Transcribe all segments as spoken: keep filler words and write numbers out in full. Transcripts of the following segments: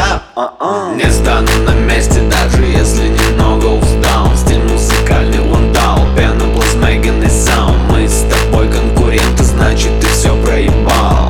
Не стану на месте, даже если немного устал. Стиль музыкальный вандал, пена, блэс, Меган и саунд. Мы с тобой конкуренты, значит ты все проебал.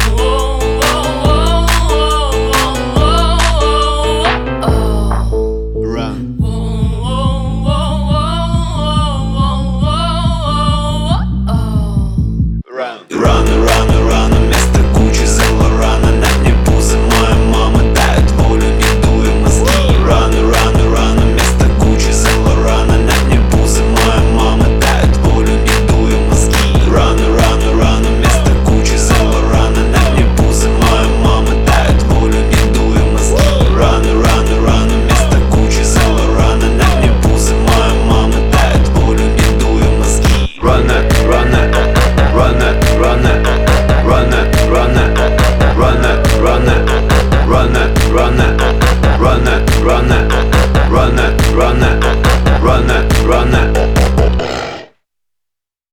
Рано, рано, рано, место кучи зела рано. На дне пузо моя мама дает волю, не дуя мозги. Рано, рано, рано, место кучи зела рано. На дне пузо моя мама дает волю, не дуя мозги. Рано, рано, рано, место кучи зела рано. На дне пузо моя мама дает волю, не дуя мозги. Рано, рано, рано, место кучи зела рано. На дне пузо моя мама дает волю, не дуя мозги. Run it, run it, run it, run it, run it, run it, run it, run it, run it, run it.